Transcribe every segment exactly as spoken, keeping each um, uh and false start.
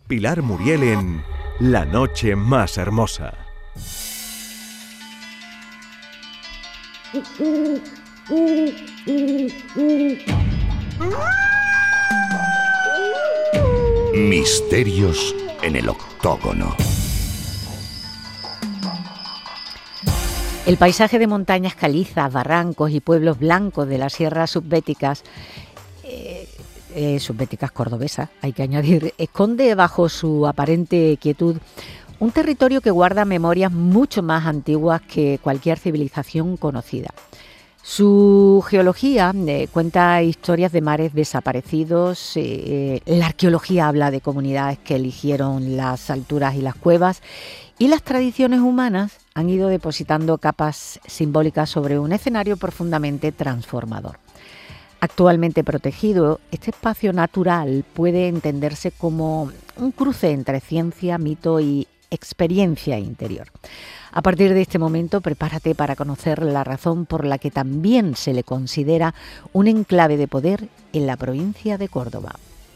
Pilar Muriel en La noche más hermosa. Misterios en el octógono. El paisaje de montañas calizas, barrancos y pueblos blancos de las sierras subbéticas, eh, eh, subbéticas cordobesas, hay que añadir, esconde bajo su aparente quietud un territorio que guarda memorias mucho más antiguas que cualquier civilización conocida. Su geología eh, cuenta historias de mares desaparecidos, eh, la arqueología habla de comunidades que eligieron las alturas y las cuevas, y las tradiciones humanas han ido depositando capas simbólicas sobre un escenario profundamente transformador. Actualmente protegido, este espacio natural puede entenderse como un cruce entre ciencia, mito y experiencia interior. A partir de este momento, prepárate para conocer la razón por la que también se le considera un enclave de poder en la provincia de Córdoba.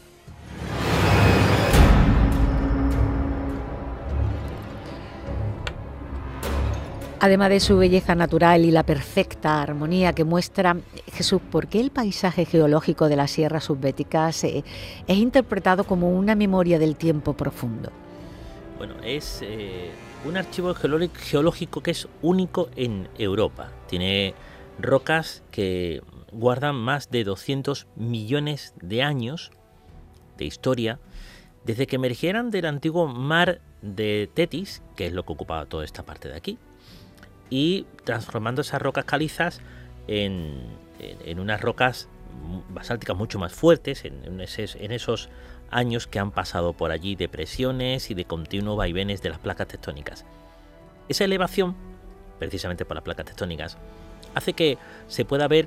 Además de su belleza natural y la perfecta armonía que muestra, Jesús, ¿por qué el paisaje geológico de las sierras subbéticas eh, es interpretado como una memoria del tiempo profundo? Bueno, es eh, un archivo geológico que es único en Europa. Tiene rocas que guardan más de doscientos millones de años de historia, desde que emergieran del antiguo mar de Tetis, que es lo que ocupaba toda esta parte de aquí, y transformando esas rocas calizas en, en, en unas rocas basálticas mucho más fuertes, en, en, esos, en esos años que han pasado por allí de presiones y de continuos vaivenes de las placas tectónicas. Esa elevación, precisamente por las placas tectónicas, hace que se pueda ver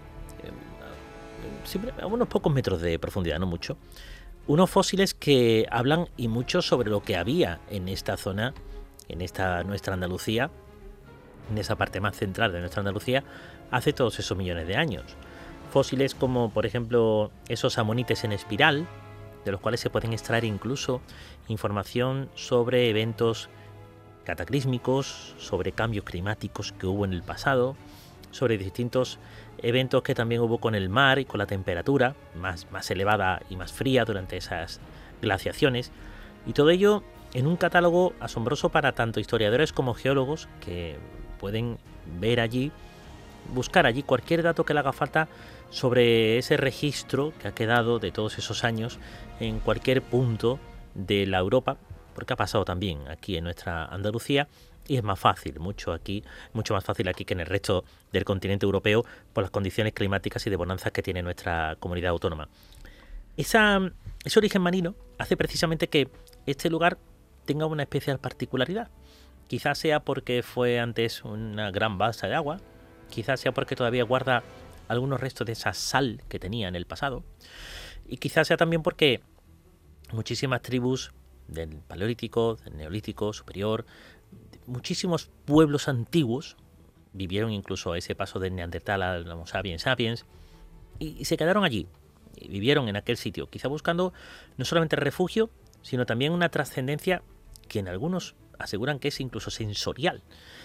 eh, a unos pocos metros de profundidad, no mucho, unos fósiles que hablan y mucho sobre lo que había en esta zona, en esta nuestra Andalucía, en esa parte más central de nuestra Andalucía, hace todos esos millones de años. Fósiles como, por ejemplo, esos amonites en espiral, de los cuales se pueden extraer incluso información sobre eventos cataclísmicos, sobre cambios climáticos que hubo en el pasado, sobre distintos eventos que también hubo con el mar y con la temperatura más, más elevada y más fría durante esas glaciaciones, y todo ello en un catálogo asombroso para tanto historiadores como geólogos, que pueden ver allí, buscar allí cualquier dato que le haga falta sobre ese registro que ha quedado de todos esos años en cualquier punto de la Europa, porque ha pasado también aquí en nuestra Andalucía, y es más fácil, mucho aquí, mucho más fácil aquí que en el resto del continente europeo, por las condiciones climáticas y de bonanzas que tiene nuestra comunidad autónoma. Esa, ese origen marino hace precisamente que este lugar tenga una especial particularidad. Quizás sea porque fue antes una gran balsa de agua, quizás sea porque todavía guarda algunos restos de esa sal que tenía en el pasado, y quizás sea también porque muchísimas tribus del Paleolítico, del Neolítico superior, muchísimos pueblos antiguos vivieron incluso a ese paso del Neandertal al Homo sapiens sapiens, y, y se quedaron allí, y vivieron en aquel sitio, quizá buscando no solamente refugio, sino también una trascendencia que en algunos aseguran que es incluso sensorial,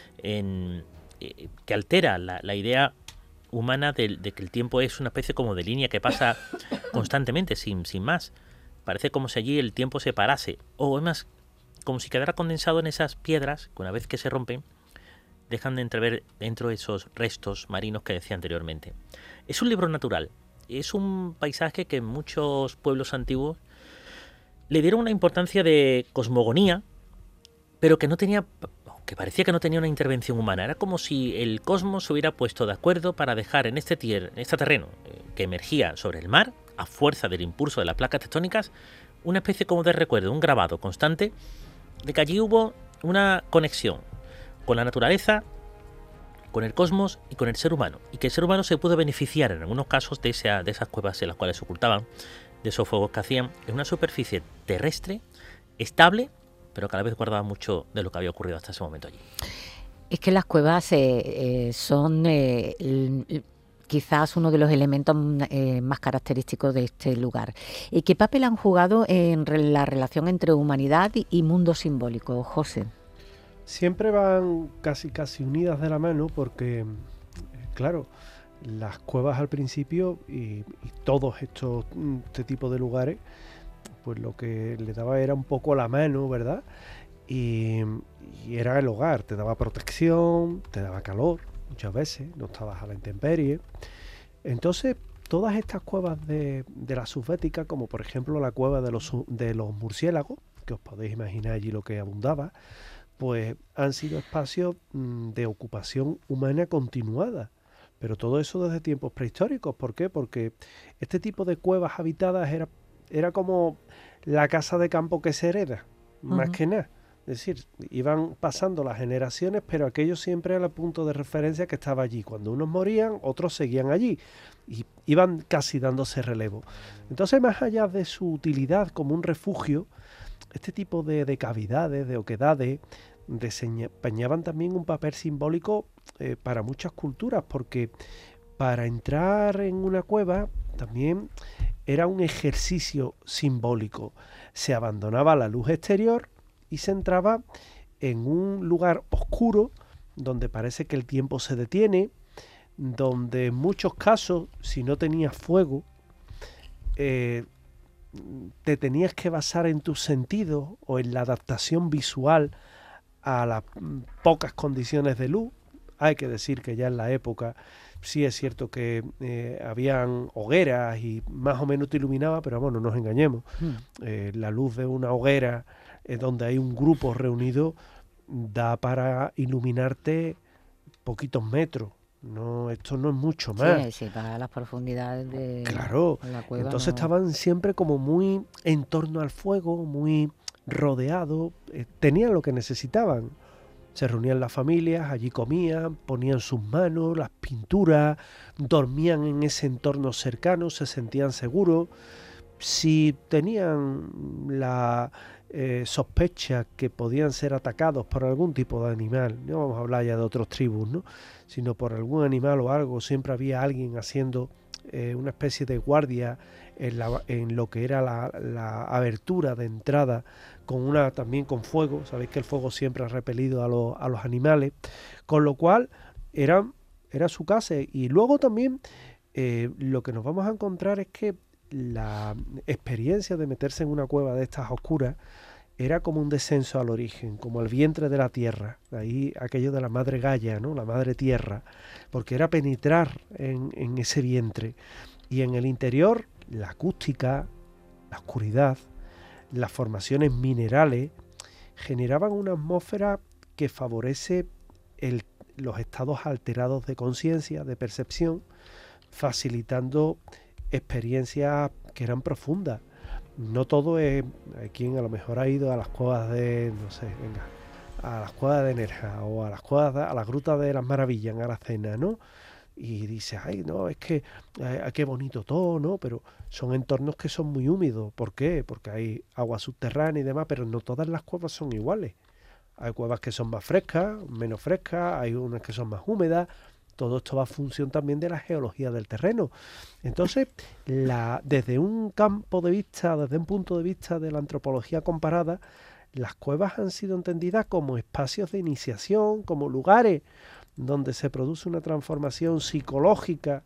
en, eh, que altera la, la idea humana de, de que el tiempo es una especie como de línea que pasa constantemente, sin, sin más. Parece como si allí el tiempo se parase, o además como si quedara condensado en esas piedras que una vez que se rompen dejan de entrever dentro de esos restos marinos que decía anteriormente. Es un libro natural, es un paisaje que muchos pueblos antiguos le dieron una importancia de cosmogonía, pero que no tenía, que parecía que no tenía una intervención humana. Era como si el cosmos se hubiera puesto de acuerdo para dejar en este, tier, en este terreno eh, que emergía sobre el mar, a fuerza del impulso de las placas tectónicas, una especie como de recuerdo, un grabado constante de que allí hubo una conexión con la naturaleza, con el cosmos y con el ser humano, y que el ser humano se pudo beneficiar en algunos casos de, esa, de esas cuevas en las cuales se ocultaban, de esos fuegos que hacían en una superficie terrestre, estable, pero que a la vez guardaba mucho de lo que había ocurrido hasta ese momento allí. Es que las cuevas eh, eh, son... Eh, quizás uno de los elementos eh, más característicos de este lugar. ¿Y qué papel han jugado en re- la relación entre humanidad y, y mundo simbólico, José? Siempre van casi casi unidas de la mano porque, eh, claro, las cuevas al principio y, y todos estos este tipo de lugares, pues lo que le daba era un poco la mano, ¿verdad? Y, y era el hogar, te daba protección, te daba calor, muchas veces, no estabas a la intemperie. Entonces, todas estas cuevas de, de la subbética, como por ejemplo la cueva de los, de los murciélagos, que os podéis imaginar allí lo que abundaba, pues han sido espacios mmm, de ocupación humana continuada. Pero todo eso desde tiempos prehistóricos. ¿Por qué? Porque este tipo de cuevas habitadas era, era como la casa de campo que se hereda, uh-huh. más que nada. Es decir, iban pasando las generaciones, pero aquello siempre era el punto de referencia que estaba allí. Cuando unos morían, otros seguían allí. Y iban casi dándose relevo. Entonces, más allá de su utilidad como un refugio, este tipo de, de cavidades, de oquedades, desempeñaban también un papel simbólico eh, para muchas culturas, porque para entrar en una cueva también era un ejercicio simbólico. Se abandonaba la luz exterior y se entraba en un lugar oscuro donde parece que el tiempo se detiene, donde en muchos casos, si no tenías fuego, eh, te tenías que basar en tus sentidos o en la adaptación visual a las pocas condiciones de luz. Hay que decir que ya en la época sí es cierto que eh, habían hogueras y más o menos te iluminaba, pero bueno, no nos engañemos. Mm. Eh, la luz de una hoguera eh, donde hay un grupo reunido da para iluminarte poquitos metros. No, esto no es mucho más. Sí, sí, para las profundidades de claro, la cueva. Entonces no... estaban siempre como muy en torno al fuego, muy rodeados, eh, tenían lo que necesitaban. Se reunían las familias, allí comían, ponían sus manos, las pinturas, dormían en ese entorno cercano, se sentían seguros. Si tenían la eh, sospecha que podían ser atacados por algún tipo de animal, no vamos a hablar ya de otros tribus, ¿no?, sino por algún animal o algo, siempre había alguien haciendo eh, una especie de guardia en, la, en lo que era la, la abertura de entrada, con una también con fuego. Sabéis que el fuego siempre ha repelido a, lo, a los animales, con lo cual era, era su casa. Y luego también eh, lo que nos vamos a encontrar es que la experiencia de meterse en una cueva de estas oscuras era como un descenso al origen, como al vientre de la tierra, ahí aquello de la madre Gaia, ¿no?, la madre tierra, porque era penetrar en, en ese vientre. Y en el interior, la acústica, la oscuridad, las formaciones minerales generaban una atmósfera que favorece el, los estados alterados de conciencia, de percepción, facilitando experiencias que eran profundas. No todo es... Hay quien a lo mejor ha ido a las cuevas de... no sé, venga, a las cuevas de Nerja o a las cuevas de, a las grutas de las Maravillas en Aracena, ¿no? Y dice, ay, no, es que eh, qué bonito todo, ¿no? Pero son entornos que son muy húmedos. ¿Por qué? Porque hay agua subterránea y demás, pero no todas las cuevas son iguales. Hay cuevas que son más frescas, menos frescas, hay unas que son más húmedas. Todo esto va a función también de la geología del terreno. Entonces, la, desde un campo de vista, desde un punto de vista de la antropología comparada, las cuevas han sido entendidas como espacios de iniciación, como lugares donde se produce una transformación psicológica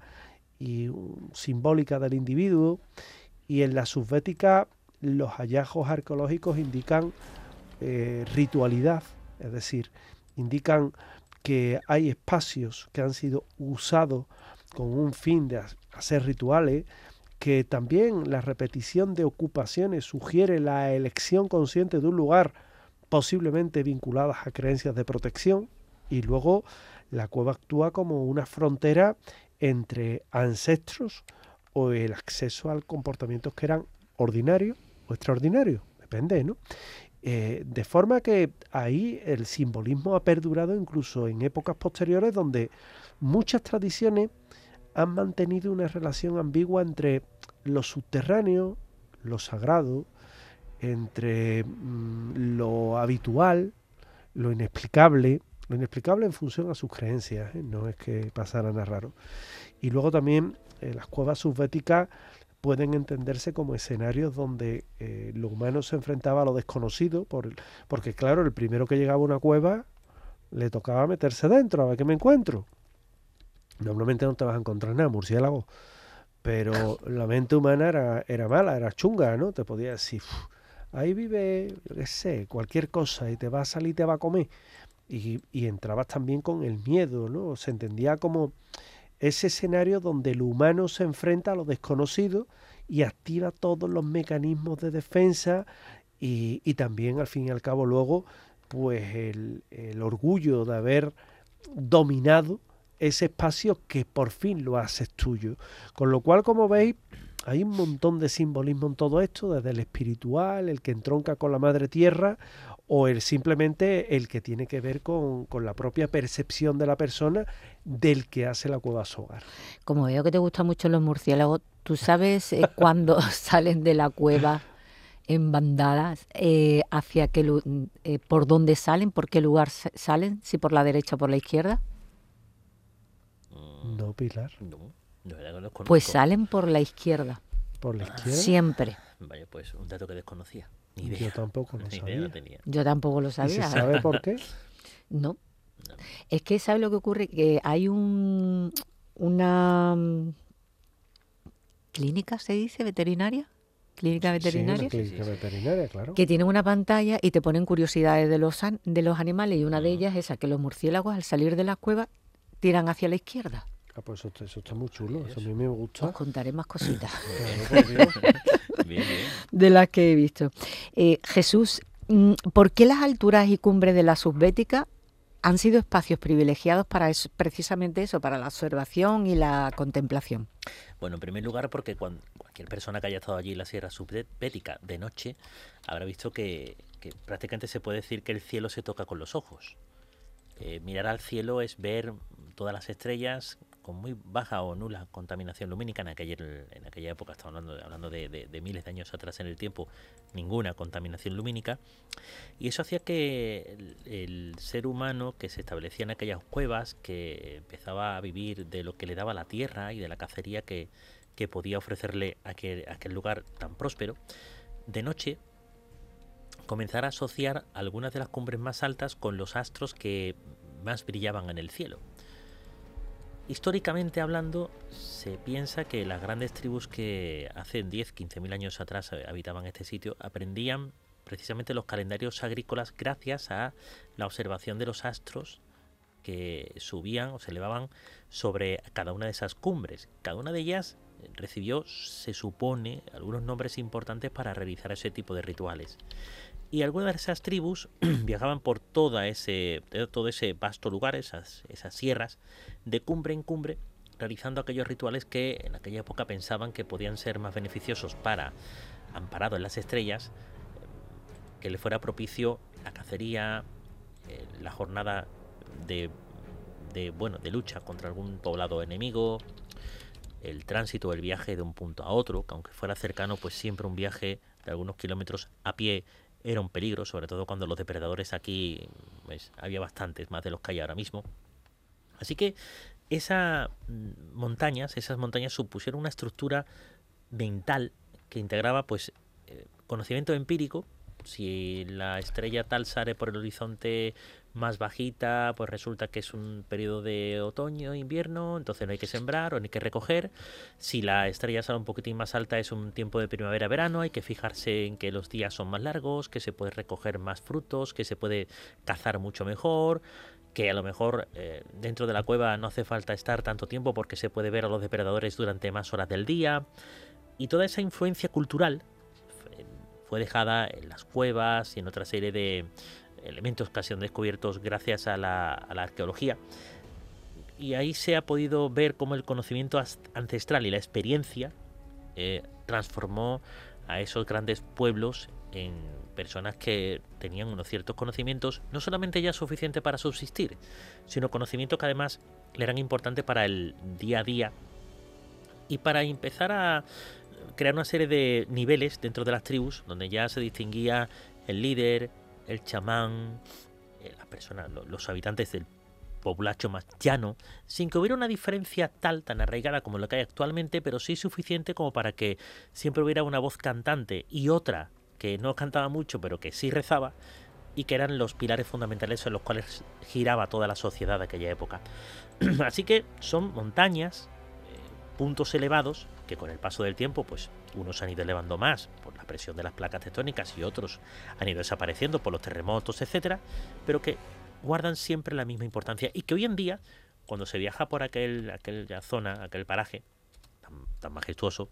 y um, simbólica del individuo. Y en la subbética los hallazgos arqueológicos indican eh, ritualidad, es decir, indican que hay espacios que han sido usados con un fin de hacer rituales, que también la repetición de ocupaciones sugiere la elección consciente de un lugar posiblemente vinculadas a creencias de protección, y luego la cueva actúa como una frontera entre ancestros o el acceso a comportamientos que eran ordinarios o extraordinarios, depende, ¿no? Eh, de forma que ahí el simbolismo ha perdurado incluso en épocas posteriores, donde muchas tradiciones han mantenido una relación ambigua entre lo subterráneo, lo sagrado, entre mmm, lo habitual, lo inexplicable, Lo inexplicable en función a sus creencias, ¿eh? No es que pasara nada raro. Y luego también eh, las cuevas subbéticas pueden entenderse como escenarios donde eh, lo humano se enfrentaba a lo desconocido, por, porque claro, el primero que llegaba a una cueva le tocaba meterse dentro, a ver qué me encuentro. Normalmente no te vas a encontrar nada, murciélago, pero la mente humana era, era mala, era chunga, ¿no? Te podía decir, ahí vive, yo qué sé, cualquier cosa y te va a salir y te va a comer. Y, y entrabas también con el miedo, ¿no? Se entendía como ese escenario donde el humano se enfrenta a lo desconocido y activa todos los mecanismos de defensa y, y también, al fin y al cabo, luego, pues el, el orgullo de haber dominado ese espacio que por fin lo haces tuyo. Con lo cual, como veis, hay un montón de simbolismo en todo esto, desde el espiritual, el que entronca con la madre tierra, o el simplemente el que tiene que ver con, con la propia percepción de la persona del que hace la cueva su hogar. Como veo que te gustan mucho los murciélagos, ¿tú sabes eh, cuándo salen de la cueva en bandadas? Eh, hacia qué lu- eh, ¿Por dónde salen? ¿Por qué lugar sa- salen? ¿Si por la derecha o por la izquierda? No, Pilar, No, de verdad que no los conozco. Pues salen por la izquierda, por la izquierda. siempre. Vaya, pues un dato que desconocía. Ni Yo idea. tampoco lo Ni idea sabía. no tenía. Yo tampoco lo ¿Y se sabía. sabe por qué? No. No. Es que, ¿sabes lo que ocurre? Que hay un una mm, clínica, se dice, veterinaria, clínica Sí, veterinaria, una clínica Sí, sí. veterinaria, claro. que tienen una pantalla y te ponen curiosidades de los, an- de los animales, y una de Ujú. ellas es esa, que los murciélagos al salir de las cuevas tiran hacia la izquierda. Ah, pues eso, eso está muy chulo, eso a Eso. mí me Os gusta. contaré más cositas Claro, por Dios. Bien, bien. de las que he visto. Eh, Jesús, mm, ¿por qué las alturas y cumbres de la subbética han sido espacios privilegiados para eso- precisamente eso, para la observación y la contemplación? Bueno, en primer lugar porque cuando, cualquier persona que haya estado allí en la Sierra Subbética de noche habrá visto que, que prácticamente se puede decir que el cielo se toca con los ojos. Eh, mirar al cielo es ver todas las estrellas con muy baja o nula contaminación lumínica. En aquella, en aquella época, estamos hablando, hablando de, de, de miles de años atrás en el tiempo, ninguna contaminación lumínica. Y eso hacía que el, el ser humano que se establecía en aquellas cuevas, que empezaba a vivir de lo que le daba la tierra y de la cacería que, que podía ofrecerle aquel, aquel lugar tan próspero, de noche comenzar a asociar algunas de las cumbres más altas con los astros que más brillaban en el cielo. Históricamente hablando, se piensa que las grandes tribus que hace diez a quince mil años atrás habitaban este sitio aprendían precisamente los calendarios agrícolas gracias a la observación de los astros que subían o se elevaban sobre cada una de esas cumbres. Cada una de ellas recibió, se supone, algunos nombres importantes para realizar ese tipo de rituales. Y algunas de esas tribus viajaban por toda ese, todo ese vasto lugar, esas, esas sierras, de cumbre en cumbre, realizando aquellos rituales que en aquella época pensaban que podían ser más beneficiosos para, amparado en las estrellas, que le fuera propicio la cacería, eh, la jornada de, de, bueno, de lucha contra algún poblado enemigo, el tránsito, el viaje de un punto a otro, que aunque fuera cercano, pues siempre un viaje de algunos kilómetros a pie era un peligro, sobre todo cuando los depredadores aquí, pues, había bastantes, más de los que hay ahora mismo. Así que esas montañas, esas montañas supusieron una estructura mental que integraba, pues, eh, conocimiento empírico. Si la estrella tal sale por el horizonte más bajita, pues resulta que es un periodo de otoño, invierno, entonces no hay que sembrar o no hay que recoger. Si la estrella sale un poquitín más alta, es un tiempo de primavera-verano, hay que fijarse en que los días son más largos, que se puede recoger más frutos, que se puede cazar mucho mejor, que a lo mejor eh, dentro de la cueva no hace falta estar tanto tiempo porque se puede ver a los depredadores durante más horas del día. Y toda esa influencia cultural fue dejada en las cuevas y en otra serie de elementos que han sido descubiertos gracias a la, a la arqueología. Y ahí se ha podido ver cómo el conocimiento ancestral y la experiencia eh, transformó a esos grandes pueblos en personas que tenían unos ciertos conocimientos, no solamente ya suficiente para subsistir, sino conocimientos que además le eran importantes para el día a día y para empezar a crear una serie de niveles dentro de las tribus, donde ya se distinguía el líder, el chamán, eh, las personas, lo, los habitantes del populacho más llano, sin que hubiera una diferencia tal, tan arraigada como la que hay actualmente, pero sí suficiente como para que siempre hubiera una voz cantante y otra que no cantaba mucho, pero que sí rezaba, y que eran los pilares fundamentales en los cuales giraba toda la sociedad de aquella época. Así que son montañas, eh, puntos elevados, que con el paso del tiempo, pues unos han ido elevando más por la presión de las placas tectónicas y otros han ido desapareciendo por los terremotos, etcétera, pero que guardan siempre la misma importancia y que hoy en día, cuando se viaja por aquel, aquella zona, aquel paraje tan, tan majestuoso,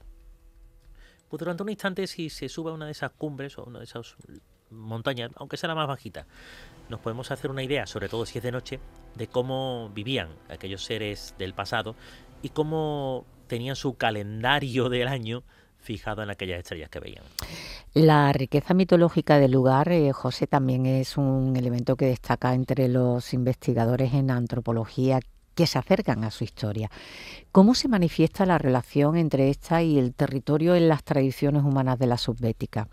pues durante un instante, si se sube a una de esas cumbres o a una de esas montañas, aunque sea la más bajita, nos podemos hacer una idea, sobre todo si es de noche, de cómo vivían aquellos seres del pasado y cómo tenían su calendario del año fijado en aquellas estrellas que veían. La riqueza mitológica del lugar, eh, José, también es un elemento que destaca entre los investigadores en antropología que se acercan a su historia. ¿Cómo se manifiesta la relación entre esta y el territorio en las tradiciones humanas de la subbética?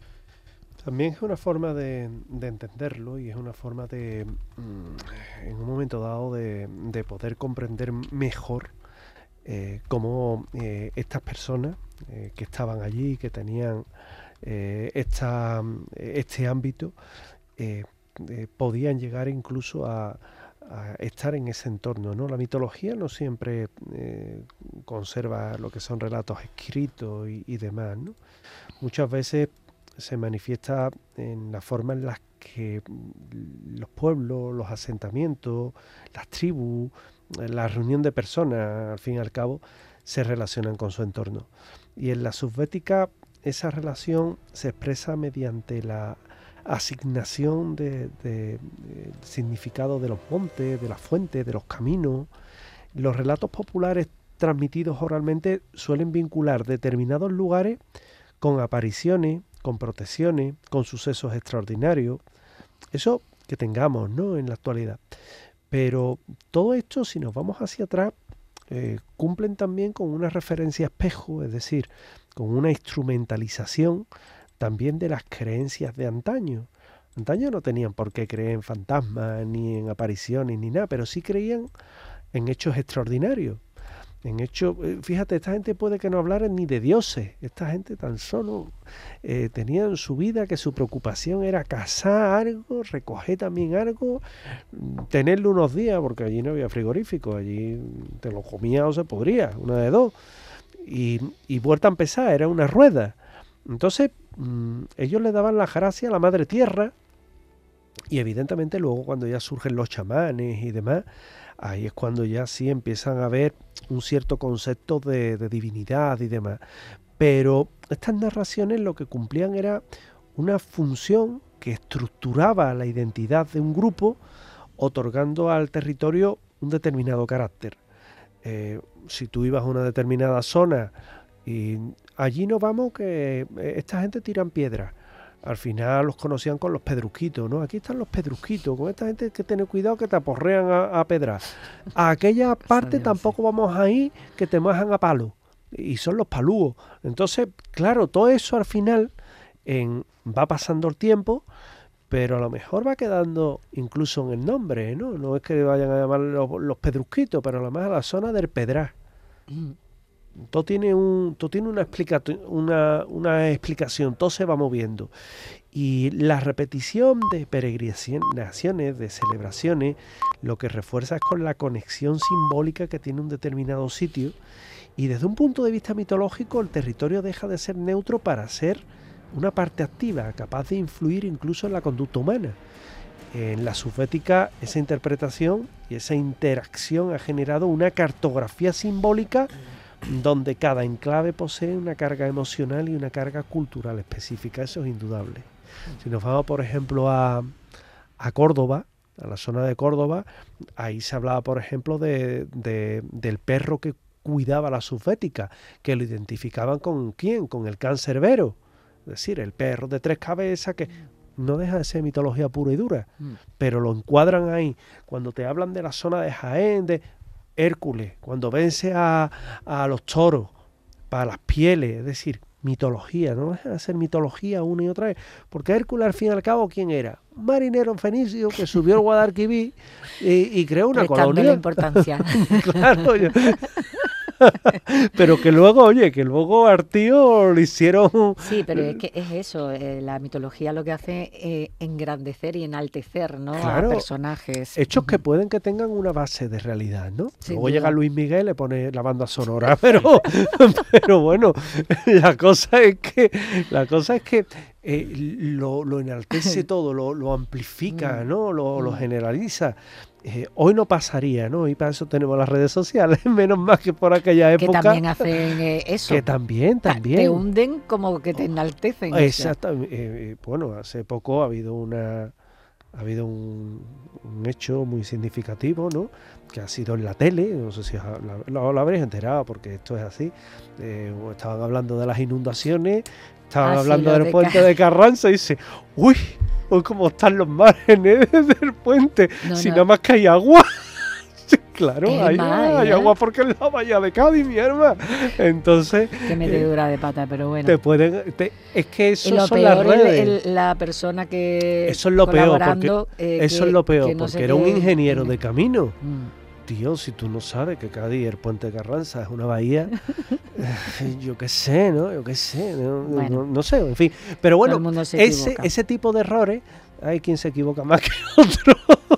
También es una forma de, de entenderlo y es una forma de, mm, en un momento dado, de, de poder comprender mejor eh, cómo eh, estas personas eh, que estaban allí, que tenían eh, esta, este ámbito, eh, eh, podían llegar incluso a, a estar en ese entorno, ¿no? La mitología no siempre eh, conserva lo que son relatos escritos y, y demás, ¿no? Muchas veces se manifiesta en la forma en la que los pueblos, los asentamientos, las tribus, la reunión de personas, al fin y al cabo, se relacionan con su entorno. Y en la subbética esa relación se expresa mediante la asignación de, de, de significado de los montes, de las fuentes, de los caminos. Los relatos populares transmitidos oralmente suelen vincular determinados lugares con apariciones, con protecciones, con sucesos extraordinarios. Eso que tengamos, ¿no?, en la actualidad. Pero todo esto, si nos vamos hacia atrás, eh, cumplen también con una referencia espejo, es decir, con una instrumentalización también de las creencias de antaño. Antaño no tenían por qué creer en fantasmas, ni en apariciones, ni nada, pero sí creían en hechos extraordinarios. En hecho, fíjate, esta gente puede que no hablaran ni de dioses, esta gente tan solo eh, tenía en su vida que su preocupación era cazar algo, recoger también algo, tenerlo unos días, porque allí no había frigorífico, allí te lo comía o se podría, una de dos, y, y vuelta a empezar, era una rueda. Entonces, mmm, ellos le daban la gracia a la madre tierra, y evidentemente luego cuando ya surgen los chamanes y demás, ahí es cuando ya sí empiezan a haber un cierto concepto de, de divinidad y demás. Pero estas narraciones lo que cumplían era una función que estructuraba la identidad de un grupo, otorgando al territorio un determinado carácter. Eh, si tú ibas a una determinada zona y allí no vamos que esta gente tiran piedras. Al final los conocían con los pedrusquitos, ¿no? Aquí están los pedrusquitos, con esta gente hay que tener cuidado que te aporrean a, a pedras. A aquella parte tampoco vamos a ir que te majan a palo. Y son los palúos. Entonces, claro, todo eso al final en, va pasando el tiempo, pero a lo mejor va quedando incluso en el nombre, ¿no? No es que vayan a llamar los, los pedrusquitos, pero a lo mejor la zona del Pedrá. Mm. Todo tiene, un, todo tiene una, explica, una, una explicación, todo se va moviendo. Y la repetición de peregrinaciones, de celebraciones, lo que refuerza es con la conexión simbólica que tiene un determinado sitio. Y desde un punto de vista mitológico, el territorio deja de ser neutro para ser una parte activa, capaz de influir incluso en la conducta humana. En la subbética, esa interpretación y esa interacción ha generado una cartografía simbólica donde cada enclave posee una carga emocional y una carga cultural específica, eso es indudable. Si nos vamos, por ejemplo, a, a Córdoba, a la zona de Córdoba, ahí se hablaba, por ejemplo, de, de, del perro que cuidaba la subbética, que lo identificaban con ¿quién? Con el cancerbero, es decir, el perro de tres cabezas que no deja de ser mitología pura y dura, mm. pero lo encuadran ahí. Cuando te hablan de la zona de Jaén, de Hércules, cuando vence a, a los toros para las pieles, es decir, mitología, no deja de ser mitología una y otra vez, porque Hércules al fin y al cabo, ¿quién era? un marinero fenicio que subió el Guadalquivir y, y creó una Restándole colonia. importancia. Claro, yo- pero que luego, oye, que luego al tío le hicieron... Sí, pero es que es eso, eh, la mitología lo que hace es eh, engrandecer y enaltecer, ¿no? Claro, A personajes. hechos que Ujú. pueden que tengan una base de realidad, ¿no? Sin Luego duda. llega Luis Miguel y le pone la banda sonora, pero, pero bueno, la cosa es que la cosa es que eh, lo, lo enaltece todo, lo, lo amplifica, Mm. ¿no? Lo, lo Mm. generaliza. Eh, hoy no pasaría, ¿no? Y para eso tenemos las redes sociales, menos mal que por aquella Que época. también hacen eh, eso. que también, Ta- también. Te hunden como que te enaltecen. o sea. Exactamente. Bueno, hace poco ha habido una ha habido un, un hecho muy significativo, ¿no? Que ha sido en la tele, no sé si os ha- lo, lo- lo habréis enterado porque esto es así. Eh, estaban hablando de las inundaciones, estaban Ah, sí, hablando lo del de puente Ca- de Carranza y dice, uy, uy, cómo están los márgenes del puente, No, si no. nada más que hay agua. Sí, claro, Es hay, más, hay ¿eh? agua porque es la bahía de Cádiz, mi hermana. Entonces, Que me eh, dura de pata, pero bueno. te pueden, te- es que Y eso lo son las peor, el- redes. el- la persona que Eso es lo peor, colaborando, eh, Eso que- es lo peor, que no porque sé era un qué- ingeniero de camino. Mm. Tío, si tú no sabes que Cádiz, el puente de Carranza, es una bahía, eh, yo qué sé, ¿no? Yo qué sé, no, Bueno. no- no sé, en fin. Pero Todo bueno, el mundo se ese, equivoca. ese tipo de errores, hay quien se equivoca más que otro.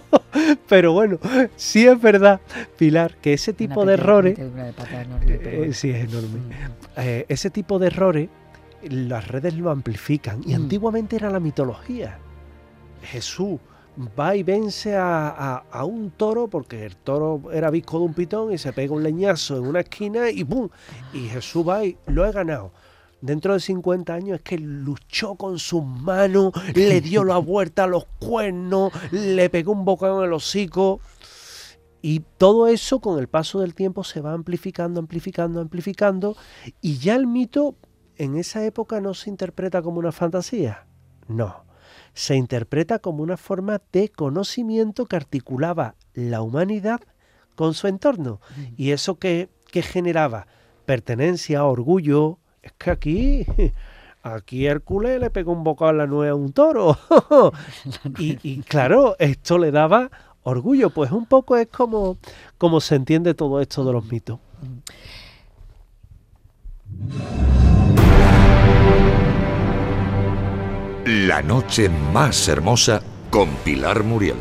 Pero bueno, sí es verdad, Pilar, que ese tipo Una de pequeña errores, metedura de pata enorme, pero eh, bueno. sí es enorme, Mm. eh, ese tipo de errores, las redes lo amplifican. Y Mm. antiguamente era la mitología. Jesús va y vence a, a- a un toro porque el toro era visco de un pitón y se pega un leñazo en una esquina y ¡pum! Y Jesús va y lo he ganado. Dentro de cincuenta años es que luchó con sus manos, le dio la vuelta a los cuernos, le pegó un bocado en el hocico. Y todo eso con el paso del tiempo se va amplificando, amplificando, amplificando. Y ya el mito en esa época no se interpreta como una fantasía. No. Se interpreta como una forma de conocimiento que articulaba la humanidad con su entorno. Y eso que, que generaba pertenencia, orgullo. Es que aquí, aquí Hércules le pegó un bocado en la nuez a un toro. y, y claro, esto le daba orgullo. Pues un poco es como, como se entiende todo esto de los mitos. La noche más hermosa con Pilar Muriel.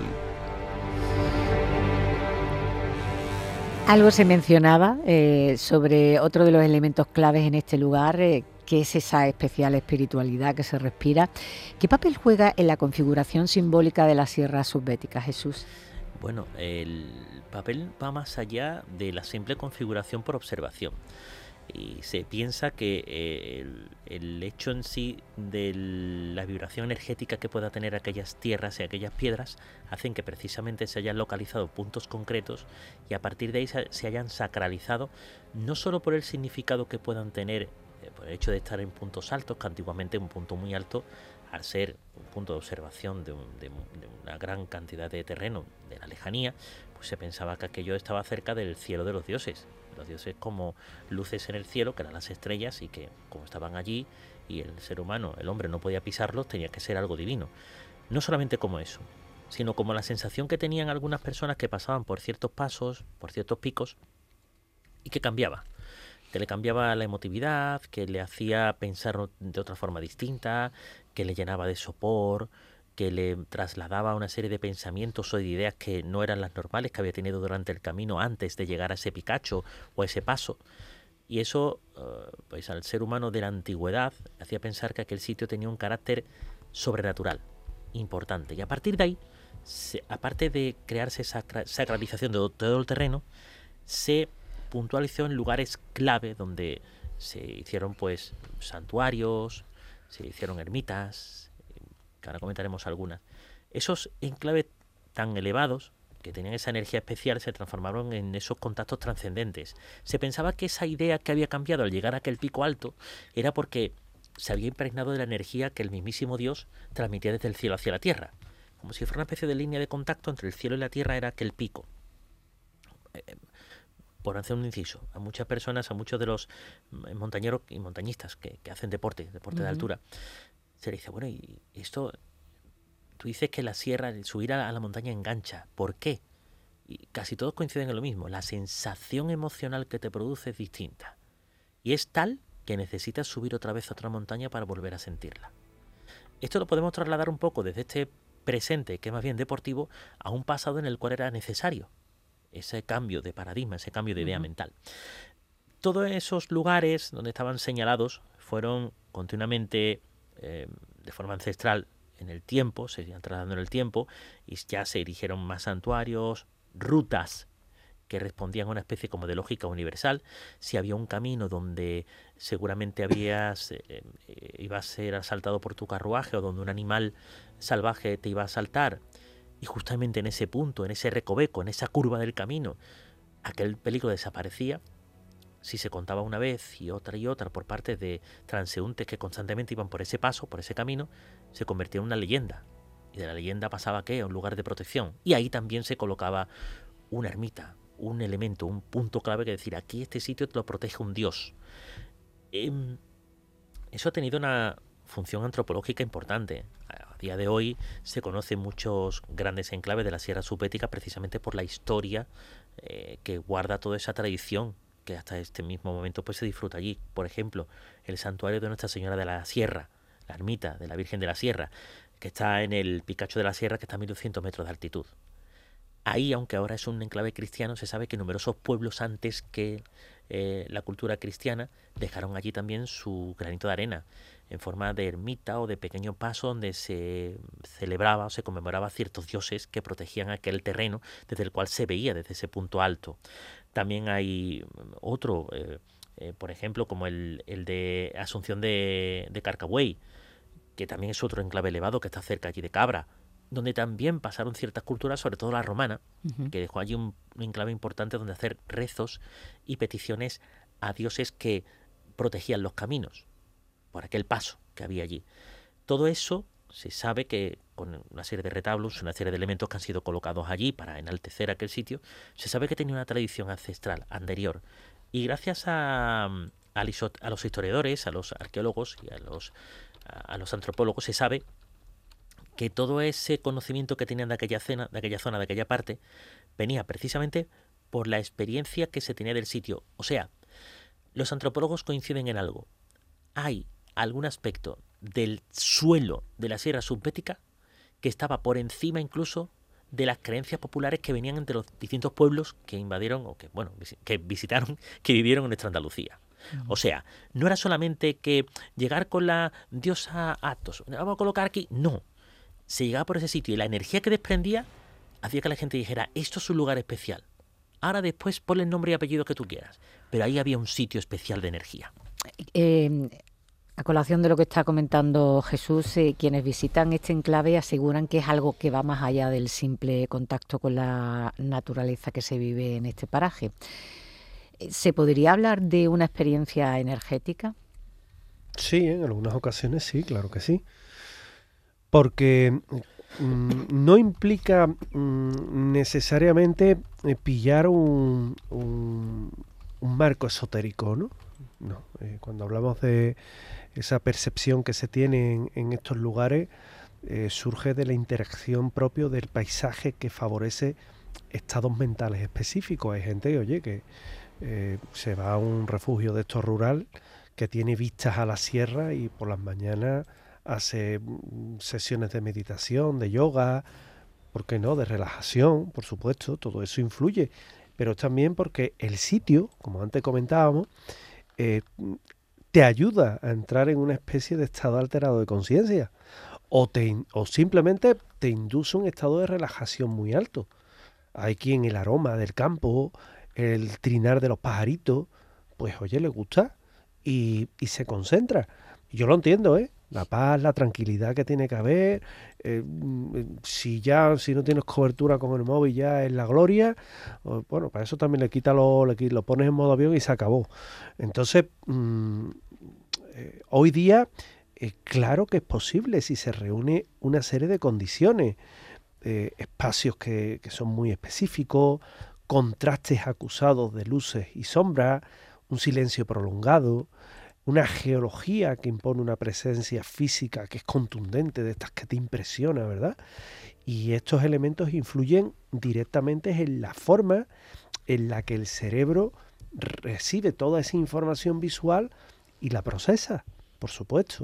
Algo se mencionaba eh, sobre otro de los elementos claves en este lugar, eh, que es esa especial espiritualidad que se respira. ¿Qué papel juega en la configuración simbólica de la Sierra Subbética, Jesús? Bueno, el papel va más allá de la simple configuración por observación. Y se piensa que eh, el, el hecho en sí de la vibración energética que pueda tener aquellas tierras y aquellas piedras hacen que precisamente se hayan localizado puntos concretos y a partir de ahí se, se hayan sacralizado, no solo por el significado que puedan tener, eh, por el hecho de estar en puntos altos, que antiguamente un punto muy alto, al ser un punto de observación de, un, de, de una gran cantidad de terreno de la lejanía, pues se pensaba que aquello estaba cerca del cielo de los dioses. Los dioses como luces en el cielo, que eran las estrellas, y que como estaban allí y el ser humano, el hombre, no podía pisarlos, tenía que ser algo divino. No solamente como eso, sino como la sensación que tenían algunas personas que pasaban por ciertos pasos, por ciertos picos, y que cambiaba. Que le cambiaba la emotividad, que le hacía pensar de otra forma distinta, que le llenaba de sopor, que le trasladaba una serie de pensamientos o de ideas que no eran las normales que había tenido durante el camino antes de llegar a ese picacho o a ese paso. Y eso, pues al ser humano de la antigüedad, hacía pensar que aquel sitio tenía un carácter sobrenatural, importante. Y a partir de ahí, se, aparte de crearse esa sacralización de todo el terreno, se puntualizó en lugares clave donde se hicieron pues santuarios, se hicieron ermitas, que ahora comentaremos algunas. Esos enclaves tan elevados, que tenían esa energía especial, se transformaron en esos contactos trascendentes. Se pensaba que esa idea que había cambiado al llegar a aquel pico alto era porque se había impregnado de la energía que el mismísimo Dios transmitía desde el cielo hacia la tierra. Como si fuera una especie de línea de contacto entre el cielo y la tierra, era aquel pico. Eh, por hacer un inciso, a muchas personas, a muchos de los montañeros y montañistas que, que hacen deporte, deporte uh-huh. de altura, se le dice, bueno, y esto tú dices que la sierra, el subir a la montaña engancha. ¿Por qué? Y casi todos coinciden en lo mismo. La sensación emocional que te produce es distinta. Y es tal que necesitas subir otra vez a otra montaña para volver a sentirla. Esto lo podemos trasladar un poco desde este presente, que es más bien deportivo, a un pasado en el cual era necesario ese cambio de paradigma, ese cambio de idea uh-huh. mental. Todos esos lugares donde estaban señalados fueron continuamente, eh, de forma ancestral, en el tiempo, se iban trasladando en el tiempo, y ya se erigieron más santuarios, rutas que respondían a una especie como de lógica universal. Si había un camino donde seguramente habías, eh, eh, iba a ser asaltado por tu carruaje, o donde un animal salvaje te iba a asaltar, y justamente en ese punto, en ese recoveco, en esa curva del camino, aquel peligro desaparecía, si se contaba una vez y otra y otra por parte de transeúntes que constantemente iban por ese paso, por ese camino, se convertía en una leyenda. Y de la leyenda pasaba ¿a qué? A un lugar de protección. Y ahí también se colocaba una ermita, un elemento, un punto clave que decir, aquí este sitio te lo protege un dios. Eh, eso ha tenido una función antropológica importante. A día de hoy se conocen muchos grandes enclaves de la Sierra Subbética precisamente por la historia eh, que guarda toda esa tradición que hasta este mismo momento pues se disfruta allí. Por ejemplo, el santuario de Nuestra Señora de la Sierra, la ermita de la Virgen de la Sierra, que está en el Picacho de la Sierra, que está a mil doscientos metros de altitud. Ahí, aunque ahora es un enclave cristiano, se sabe que numerosos pueblos antes que eh, la cultura cristiana dejaron allí también su granito de arena en forma de ermita o de pequeño paso donde se celebraba o se conmemoraba ciertos dioses que protegían aquel terreno desde el cual se veía desde ese punto alto. También hay otro, eh, eh, por ejemplo, como el, el de Asunción de, de Carcabuey, que también es otro enclave elevado que está cerca allí de Cabra, donde también pasaron ciertas culturas, sobre todo la romana, uh-huh. que dejó allí un, un enclave importante donde hacer rezos y peticiones a dioses que protegían los caminos por aquel paso que había allí. Todo eso se sabe que con una serie de retablos, una serie de elementos que han sido colocados allí para enaltecer aquel sitio, se sabe que tenía una tradición ancestral anterior. Y gracias a, a, a los historiadores, a los arqueólogos y a los, a, a los antropólogos se sabe que todo ese conocimiento que tenían de aquella, cena, de aquella zona, de aquella parte, venía precisamente por la experiencia que se tenía del sitio. O sea, los antropólogos coinciden en algo. Hay algún aspecto del suelo de la Sierra Subbética que estaba por encima incluso de las creencias populares que venían entre los distintos pueblos que invadieron o que, bueno, que visitaron, que vivieron en nuestra Andalucía. O sea, no era solamente que llegar con la diosa Athos, vamos a colocar aquí, no. Se llegaba por ese sitio y la energía que desprendía hacía que la gente dijera, esto es un lugar especial. Ahora después ponle el nombre y apellido que tú quieras, pero ahí había un sitio especial de energía. Eh, a colación de lo que está comentando Jesús, eh, quienes visitan este enclave aseguran que es algo que va más allá del simple contacto con la naturaleza que se vive en este paraje. ¿Se podría hablar de una experiencia energética? Sí, en algunas ocasiones sí, claro que sí. Porque mm, no implica mm, necesariamente eh, pillar un, un, un marco esotérico, ¿no? No, eh, cuando hablamos de esa percepción que se tiene en, en estos lugares, eh, surge de la interacción propia del paisaje que favorece estados mentales específicos. Hay gente, oye, que eh, se va a un refugio de estos rural que tiene vistas a la sierra y por las mañanas hace sesiones de meditación, de yoga, ¿por qué no?, de relajación, por supuesto, todo eso influye, pero también porque el sitio, como antes comentábamos, eh, te ayuda a entrar en una especie de estado alterado de conciencia o, te, o simplemente te induce un estado de relajación muy alto. Hay quien el aroma del campo, el trinar de los pajaritos, pues oye, le gusta y, y se concentra. Yo lo entiendo, ¿eh? La paz, la tranquilidad que tiene que haber, eh, si ya, si no tienes cobertura con el móvil ya es la gloria, bueno, para eso también le quita lo, le, lo pones en modo avión y se acabó. Entonces, mmm, eh, hoy día, eh, claro que es posible si se reúne una serie de condiciones, eh, espacios que, que son muy específicos, contrastes acusados de luces y sombras, un silencio prolongado, una geología que impone una presencia física que es contundente, de estas que te impresiona, ¿verdad? Y estos elementos influyen directamente en la forma en la que el cerebro recibe toda esa información visual y la procesa, por supuesto.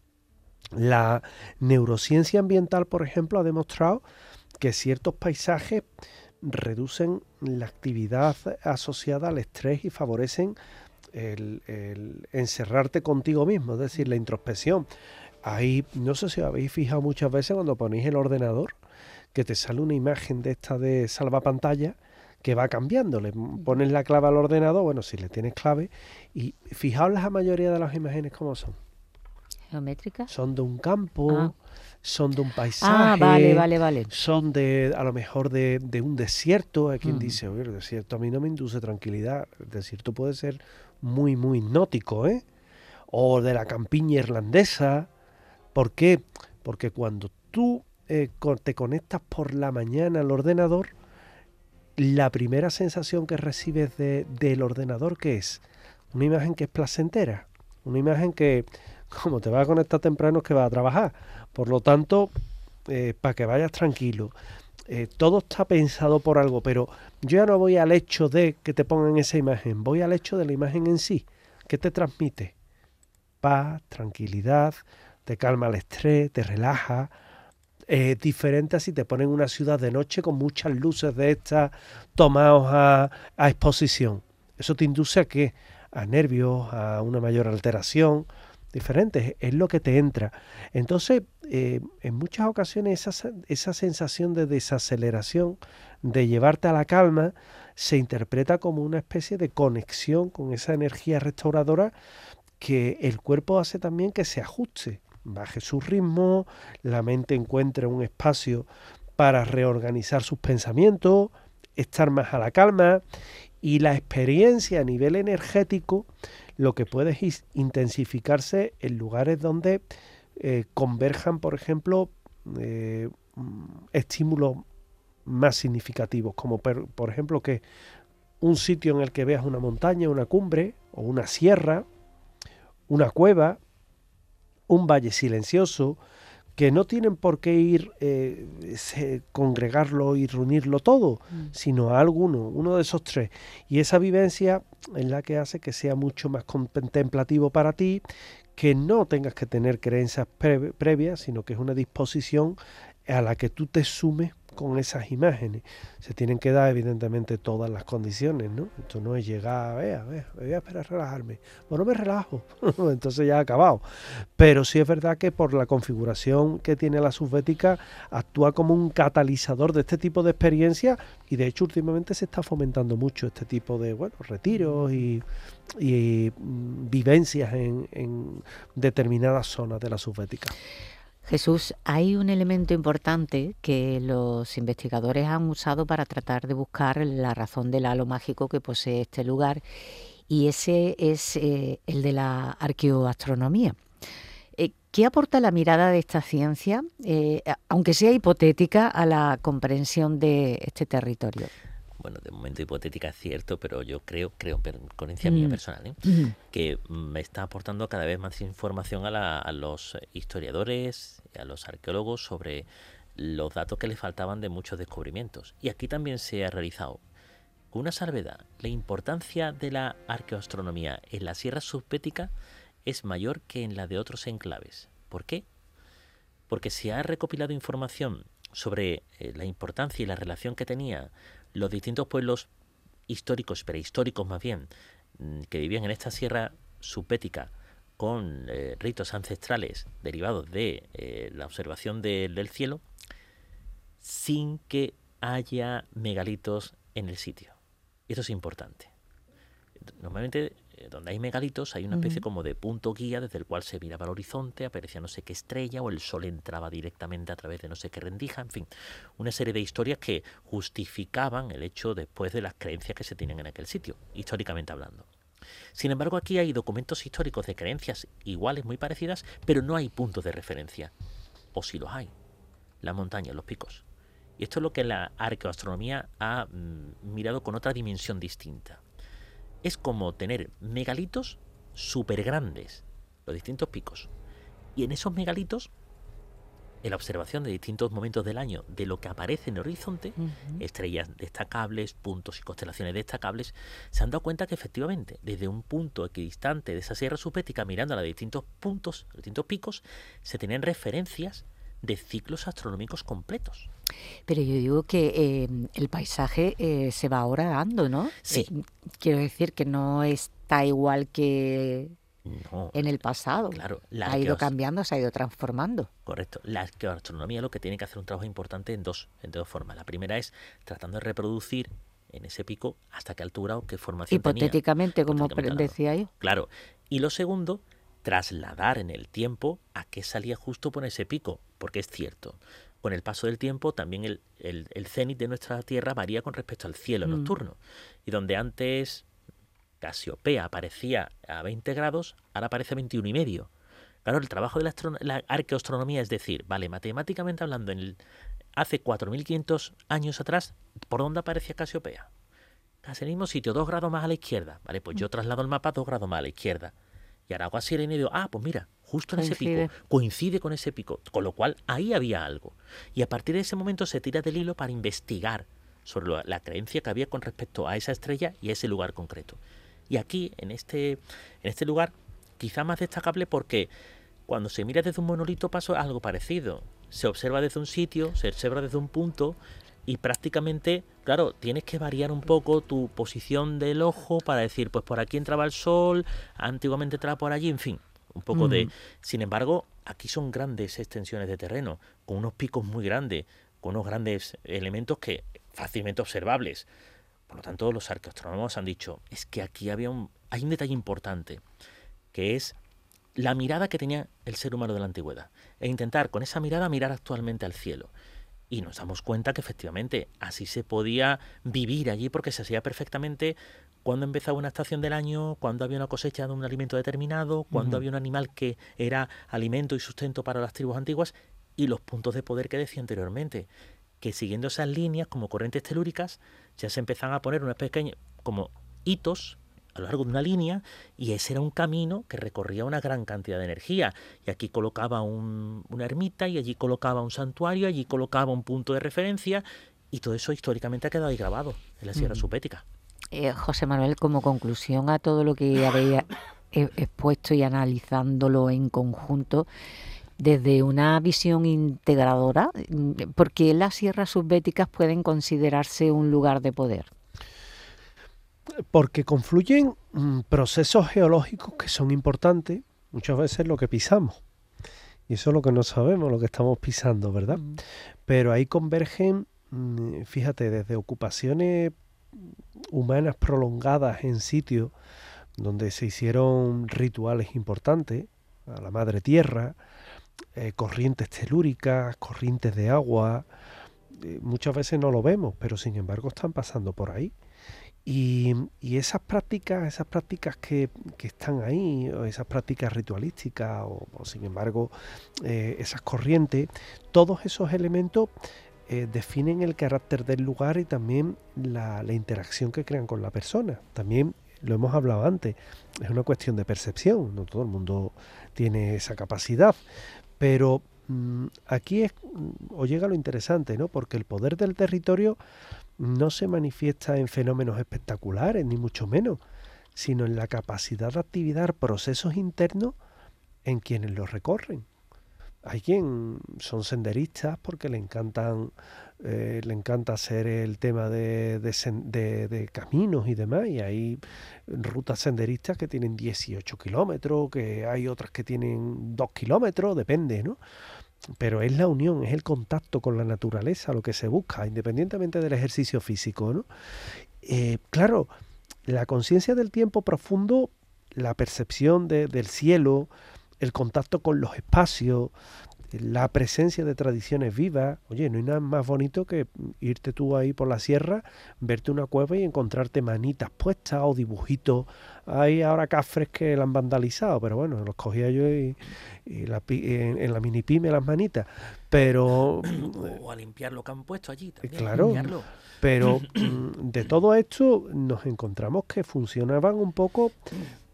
La neurociencia ambiental, por ejemplo, ha demostrado que ciertos paisajes reducen la actividad asociada al estrés y favorecen el, el encerrarte contigo mismo, es decir, la introspección. Ahí, no sé si os habéis fijado muchas veces cuando ponéis el ordenador, que te sale una imagen de esta de salvapantalla que va cambiando. Le pones la clave al ordenador, bueno, si le tienes clave, y fijaos la mayoría de las imágenes cómo son. ¿Geométricas? Son de un campo, ah. son de un paisaje, ah, vale, vale, vale. son de, a lo mejor, de, de un desierto. Hay quien Mm. dice, oye, el desierto a mí no me induce tranquilidad. El desierto puede ser muy, muy hipnótico, ¿eh? O de la campiña irlandesa. ¿Por qué? Porque cuando tú eh, te conectas por la mañana al ordenador, la primera sensación que recibes de, del ordenador, ¿qué es? Una imagen que es placentera, una imagen que, como te vas a conectar temprano, es que vas a trabajar. Por lo tanto, eh, para que vayas tranquilo. Eh, todo está pensado por algo, pero yo ya no voy al hecho de que te pongan esa imagen, voy al hecho de la imagen en sí. ¿Qué te transmite? Paz, tranquilidad, te calma el estrés, te relaja. Es diferente a si te ponen una ciudad de noche con muchas luces de estas tomados a, a exposición. Eso te induce a qué? A nervios, a una mayor alteración. Diferente, es lo que te entra. Entonces, eh, en muchas ocasiones esa, esa sensación de desaceleración, de llevarte a la calma, se interpreta como una especie de conexión con esa energía restauradora que el cuerpo hace también que se ajuste, baje su ritmo, la mente encuentre un espacio para reorganizar sus pensamientos, estar más a la calma, y la experiencia a nivel energético lo que puede es intensificarse en lugares donde eh, converjan, por ejemplo, eh, estímulos más significativos, como per, por ejemplo que un sitio en el que veas una montaña, una cumbre, o una sierra, una cueva, un valle silencioso, que no tienen por qué ir, eh, se, congregarlo y reunirlo todo, mm. sino a alguno, uno de esos tres. Y esa vivencia es la que hace que sea mucho más contemplativo para ti, que no tengas que tener creencias pre previas, sino que es una disposición a la que tú te sumes con esas imágenes. Se tienen que dar evidentemente todas las condiciones, ¿no? Esto no es llegar, a ver, a ver, voy a esperar a relajarme. Bueno, me relajo, entonces ya ha acabado. Pero sí es verdad que por la configuración que tiene la subbética actúa como un catalizador de este tipo de experiencias, y de hecho últimamente se está fomentando mucho este tipo de, bueno, retiros y, y mm, vivencias en, en determinadas zonas de la subbética. Jesús, hay un elemento importante que los investigadores han usado para tratar de buscar la razón del halo mágico que posee este lugar, y ese es eh, el de la arqueoastronomía. Eh, ¿Qué aporta la mirada de esta ciencia, eh, aunque sea hipotética, a la comprensión de este territorio? Bueno, de momento hipotética es cierto, pero yo creo, creo, pero con creencia mm. mía personal, ¿eh? Mm. que me está aportando cada vez más información a, la, a los historiadores, a los arqueólogos, sobre los datos que les faltaban de muchos descubrimientos. Y aquí también se ha realizado, con una salvedad, la importancia de la arqueoastronomía en la sierra subbética es mayor que en la de otros enclaves. ¿Por qué? Porque se ha recopilado información sobre eh, la importancia y la relación que tenía los distintos pueblos históricos, prehistóricos más bien, que vivían en esta sierra subbética con eh, ritos ancestrales derivados de eh, la observación de, del cielo, sin que haya megalitos en el sitio. Esto es importante. Normalmente, eh, donde hay megalitos, hay una especie uh-huh. como de punto guía desde el cual se miraba al horizonte, aparecía no sé qué estrella, o el sol entraba directamente a través de no sé qué rendija, en fin, una serie de historias que justificaban el hecho después de las creencias que se tienen en aquel sitio, históricamente hablando. Sin embargo, aquí hay documentos históricos de creencias iguales, muy parecidas, pero no hay puntos de referencia. O sí los hay. Las montañas, los picos. Y esto es lo que la arqueoastronomía ha mm, mirado con otra dimensión distinta. Es como tener megalitos súper grandes, los distintos picos. Y en esos megalitos, en la observación de distintos momentos del año de lo que aparece en el horizonte, uh-huh. estrellas destacables, puntos y constelaciones destacables, se han dado cuenta que efectivamente, desde un punto equidistante de esa sierra subbética, mirando a los distintos puntos, los distintos picos, se tenían referencias de ciclos astronómicos completos. Pero yo digo que eh, el paisaje eh, se va ahora dando, ¿no? Sí. Eh, quiero decir que no está igual que no, en el pasado. Claro, la ha ido arqueos... cambiando, se ha ido transformando. Correcto. La arqueoastronomía lo que tiene que hacer un trabajo importante en dos, en dos formas. La primera es tratando de reproducir en ese pico hasta qué altura o qué formación hipotéticamente, tenía. como decía yo. Claro. Y lo segundo, trasladar en el tiempo a qué salía justo por ese pico, porque es cierto. Con el paso del tiempo también el, el, el cénit de nuestra Tierra varía con respecto al cielo mm. nocturno. Y donde antes Casiopea aparecía a veinte grados, ahora aparece a veintiuno y medio. Claro, el trabajo de la, astron- la arqueoastronomía es decir, vale, matemáticamente hablando, en el, hace cuatro mil quinientos años atrás, ¿por dónde aparecía Casiopea? Casi en el mismo sitio, dos grados más a la izquierda. Vale, pues yo traslado el mapa dos grados más a la izquierda. Y ahora hago así y digo, ah, pues mira, justo en coincide. ese pico, coincide con ese pico. Con lo cual, ahí había algo. Y a partir de ese momento se tira del hilo para investigar sobre lo, la creencia que había con respecto a esa estrella y a ese lugar concreto. Y aquí, en este, en este lugar, quizá más destacable porque cuando se mira desde un monolito pasa algo parecido. Se observa desde un sitio, se observa desde un punto y prácticamente, claro, tienes que variar un poco tu posición del ojo para decir, pues por aquí entraba el sol, antiguamente entraba por allí, en fin, un poco mm. de... Sin embargo, aquí son grandes extensiones de terreno, con unos picos muy grandes, con unos grandes elementos que fácilmente observables. Por lo tanto, los arqueoastrónomos han dicho, es que aquí había un, hay un detalle importante, que es la mirada que tenía el ser humano de la antigüedad, e intentar con esa mirada mirar actualmente al cielo. Y nos damos cuenta que efectivamente así se podía vivir allí porque se hacía perfectamente cuando empezaba una estación del año, cuando había una cosecha de un alimento determinado, cuando uh-huh. había un animal que era alimento y sustento para las tribus antiguas, y los puntos de poder que decía anteriormente, que siguiendo esas líneas como corrientes telúricas ya se empezaban a poner unas pequeñas como hitos a lo largo de una línea, y ese era un camino que recorría una gran cantidad de energía, y aquí colocaba un, una ermita, y allí colocaba un santuario, allí colocaba un punto de referencia, y todo eso históricamente ha quedado ahí grabado en la Sierra mm. Subbética. Eh, José Manuel, como conclusión a todo lo que habéis expuesto y analizándolo en conjunto, desde una visión integradora, ¿por qué las sierras subbéticas pueden considerarse un lugar de poder? Porque confluyen mm, procesos geológicos que son importantes, muchas veces lo que pisamos. Y eso es lo que no sabemos, lo que estamos pisando, ¿verdad? Mm. Pero ahí convergen, mm, fíjate, desde ocupaciones humanas prolongadas en sitios donde se hicieron rituales importantes, a la madre tierra, eh, corrientes telúricas, corrientes de agua. Eh, muchas veces no lo vemos, pero sin embargo están pasando por ahí. Y, y esas prácticas, esas prácticas que, que están ahí, o esas prácticas ritualísticas, o, o sin embargo eh, esas corrientes, todos esos elementos eh, definen el carácter del lugar y también la, la interacción que crean con la persona. También lo hemos hablado antes, es una cuestión de percepción, no todo el mundo tiene esa capacidad, pero mmm, aquí es, os llega lo interesante, ¿no? Porque el poder del territorio no se manifiesta en fenómenos espectaculares, ni mucho menos, sino en la capacidad de activar procesos internos en quienes los recorren. Hay quien son senderistas porque le encantan, eh, le encanta hacer el tema de, de, de, de caminos y demás, y hay rutas senderistas que tienen dieciocho kilómetros, que hay otras que tienen dos kilómetros, depende, ¿no? Pero es la unión, es el contacto con la naturaleza lo que se busca, independientemente del ejercicio físico, ¿no? Eh, claro, la conciencia del tiempo profundo, la percepción de, del cielo, el contacto con los espacios, la presencia de tradiciones vivas. Oye, no hay nada más bonito que irte tú ahí por la sierra, verte una cueva y encontrarte manitas puestas o dibujitos. Hay ahora cafres que la han vandalizado, pero bueno, los cogía yo y, y la, en, en la mini pyme las manitas. Pero o a limpiar lo que han puesto allí también. Claro, limpiarlo. Pero de todo esto nos encontramos que funcionaban un poco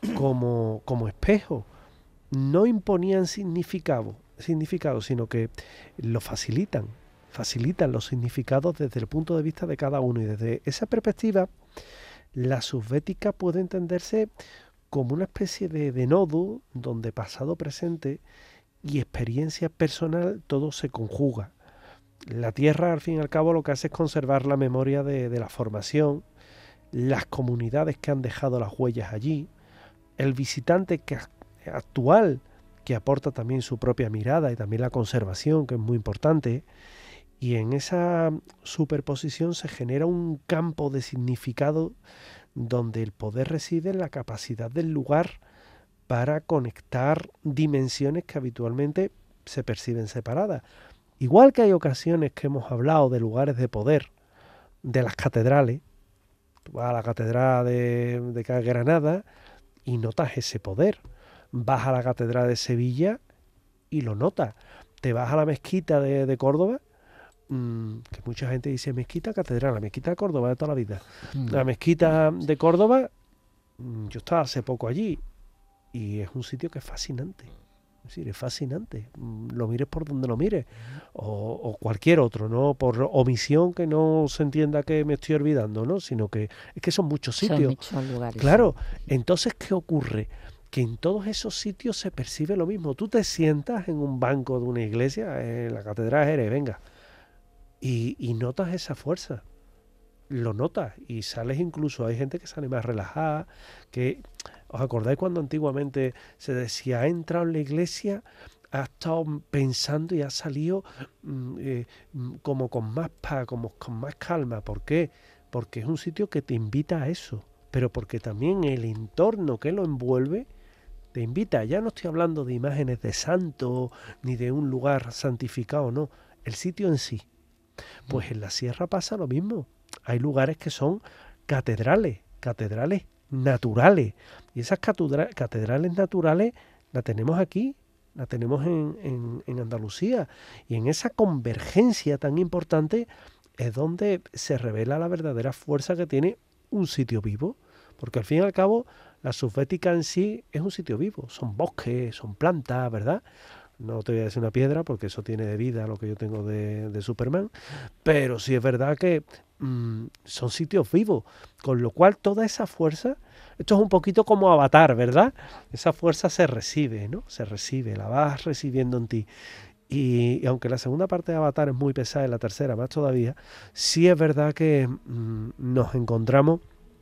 como, como espejo. No imponían significado, significado, sino que lo facilitan, facilitan los significados desde el punto de vista de cada uno. Y desde esa perspectiva, la subbética puede entenderse como una especie de, de nodo donde pasado, presente y experiencia personal todo se conjuga. La Tierra, al fin y al cabo, lo que hace es conservar la memoria de, de la formación, las comunidades que han dejado las huellas allí, el visitante que, actual que aporta también su propia mirada y también la conservación, que es muy importante, y en esa superposición se genera un campo de significado donde el poder reside en la capacidad del lugar para conectar dimensiones que habitualmente se perciben separadas. Igual que hay ocasiones que hemos hablado de lugares de poder, de las catedrales. Tú vas a la catedral de, de Granada y notas ese poder. Vas a la catedral de Sevilla y lo notas. Te vas a la mezquita de, de Córdoba, mmm, que mucha gente dice mezquita, catedral, la mezquita de Córdoba de toda la vida. Mm. La mezquita de Córdoba, mmm, yo estaba hace poco allí y es un sitio que es fascinante. Es decir, es fascinante, lo mires por donde lo mires, o, o cualquier otro, no por omisión que no se entienda que me estoy olvidando, ¿no? Sino que es que son muchos sitios. Son muchos lugares. Claro, entonces, ¿qué ocurre? Que en todos esos sitios se percibe lo mismo. Tú te sientas en un banco de una iglesia, en la Catedral de Jerez, venga, y, y notas esa fuerza. Lo notas y sales incluso, hay gente que sale más relajada, que, ¿os acordáis cuando antiguamente se decía, ha entrado en la iglesia, ha estado pensando y ha salido mm, eh, como con más paz, como con más calma? ¿Por qué? Porque es un sitio que te invita a eso, pero porque también el entorno que lo envuelve te invita. Ya no estoy hablando de imágenes de santos ni de un lugar santificado, no, el sitio en sí. Pues en la sierra pasa lo mismo. Hay lugares que son catedrales, catedrales naturales. Y esas catedra- catedrales naturales las tenemos aquí, las tenemos en, en, en Andalucía. Y en esa convergencia tan importante es donde se revela la verdadera fuerza que tiene un sitio vivo. Porque al fin y al cabo, la subbética en sí es un sitio vivo. Son bosques, son plantas, ¿verdad? No te voy a decir una piedra porque eso tiene de vida lo que yo tengo de, de Superman, pero sí es verdad que mmm, son sitios vivos, con lo cual toda esa fuerza, esto es un poquito como Avatar, ¿verdad? Esa fuerza se recibe, ¿no? Se recibe, la vas recibiendo en ti. Y, y aunque la segunda parte de Avatar es muy pesada y la tercera más todavía, sí es verdad que mmm, nos encontramos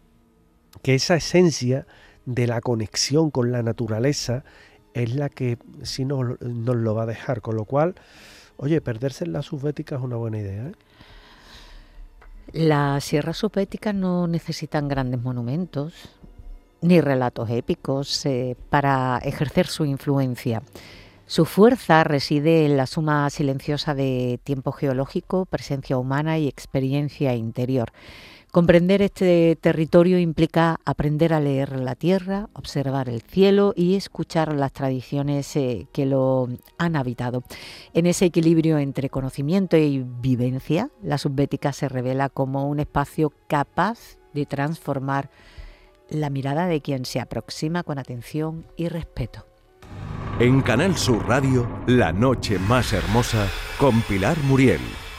que esa esencia de la conexión con la naturaleza es la que sí nos, nos lo va a dejar, con lo cual, oye, perderse en la subbética es una buena idea, ¿eh? Las sierras subbéticas no necesitan grandes monumentos ni relatos épicos eh, para ejercer su influencia. Su fuerza reside en la suma silenciosa de tiempo geológico, presencia humana y experiencia interior. Comprender este territorio implica aprender a leer la tierra, observar el cielo y escuchar las tradiciones eh, que lo han habitado. En ese equilibrio entre conocimiento y vivencia, la subbética se revela como un espacio capaz de transformar la mirada de quien se aproxima con atención y respeto. En Canal Sur Radio, La Noche Más Hermosa, con Pilar Muriel.